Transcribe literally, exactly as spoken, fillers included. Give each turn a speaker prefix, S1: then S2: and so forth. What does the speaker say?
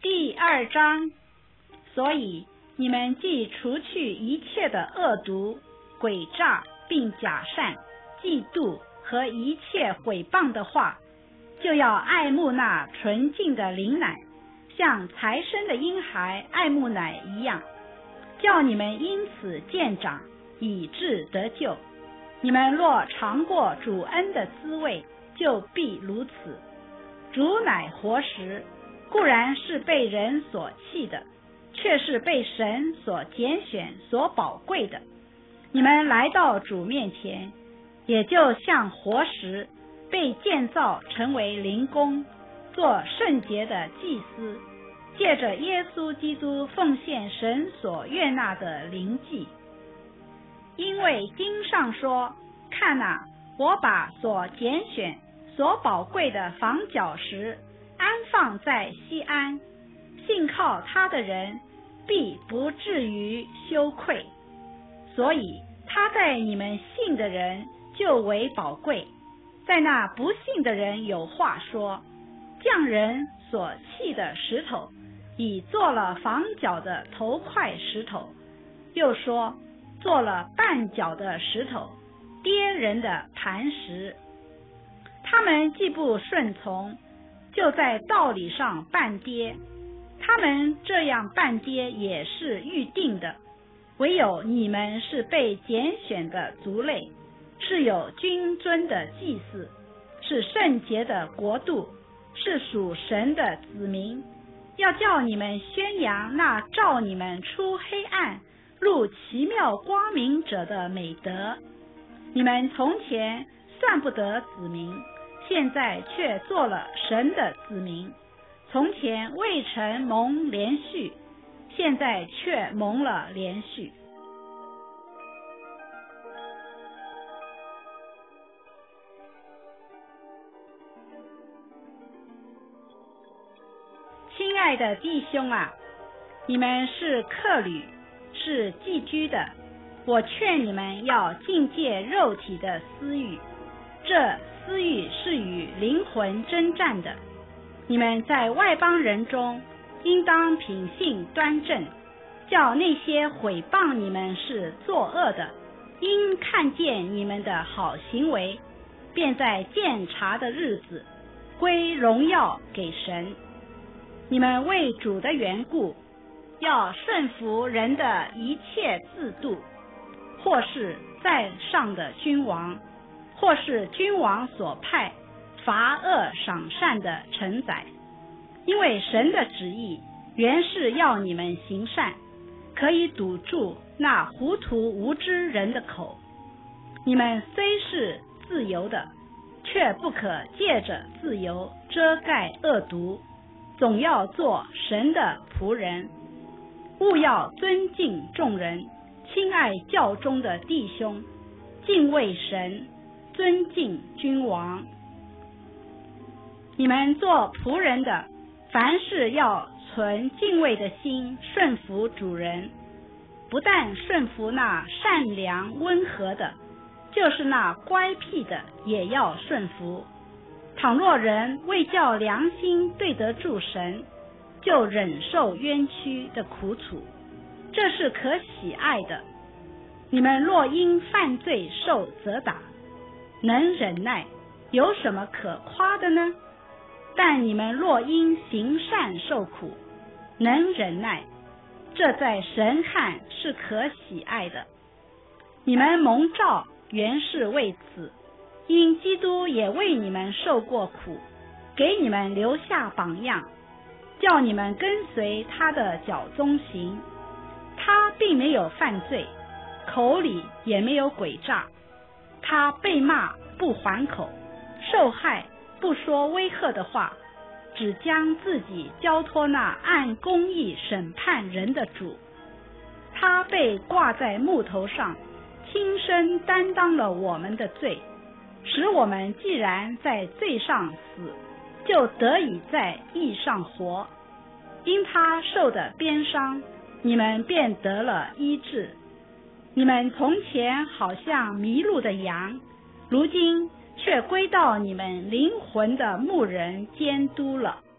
S1: 第二章，所以你们既除去一切的恶毒、诡诈，并假善、嫉妒和一切毁谤的话，就要爱慕那纯净的灵奶，像才生的婴孩爱慕奶一样，叫你们因此渐长，以致得救。你们若尝过主恩的滋味，就必如此。主乃活石，固然是被人所弃的，却是被神所拣选、所宝贵的。你们来到主面前，也就像活石，被建造成为灵宫，做圣洁的祭司，借着耶稣基督奉献神所悦纳的灵祭。因为经上说，看哪，我把所拣选、所宝贵的房角石安放在西安，信靠他的人必不至于羞愧。所以他在你们信的人就为宝贵，在那不信的人有话说，匠人所弃的石头，已做了房角的头块石头，又说做了绊脚的石头，跌人的磐石。他们既不顺从，就在道理上绊跌，他们这样绊跌也是预定的。唯有你们是被拣选的族类，是有君尊的祭司，是圣洁的国度，是属神的子民，要叫你们宣扬那照你们出黑暗入奇妙光明者的美德。你们从前算不得子民，现在却做了神的子民。从前未曾蒙连续，现在却蒙了连续。亲爱的弟兄啊，你们是客旅，是寄居的，我劝你们要禁戒肉体的私欲，这私欲是与灵魂征战的。你们在外邦人中，应当品性端正，叫那些毁谤你们是作恶的，因看见你们的好行为，便在鉴察的日子归荣耀给神。你们为主的缘故，要顺服人的一切制度，或是在上的君王，或是君王所派罚恶赏善的臣宰。因为神的旨意原是要你们行善，可以堵住那糊涂无知人的口。你们虽是自由的，却不可借着自由遮盖恶毒，总要做神的仆人。务要尊敬众人，亲爱教中的弟兄，敬畏神，尊敬君王。你们做仆人的，凡事要存敬畏的心，顺服主人。不但顺服那善良温和的，就是那乖僻的也要顺服。倘若人为叫良心对得住神，就忍受冤屈的苦楚，这是可喜爱的。你们若因犯罪受责打，能忍耐，有什么可夸的呢？但你们若因行善受苦，能忍耐，这在神看是可喜爱的。你们蒙召原是为此，因基督也为你们受过苦，给你们留下榜样，叫你们跟随他的脚踪行。他并没有犯罪，口里也没有诡诈，他被骂不还口，受害不说威吓的话，只将自己交托那按公义审判人的主。他被挂在木头上，亲身担当了我们的罪，使我们既然在罪上死，就得以在义上活。因他受的鞭伤，你们便得了医治。你们从前好像迷路的羊，如今却归到你们灵魂的牧人监督了。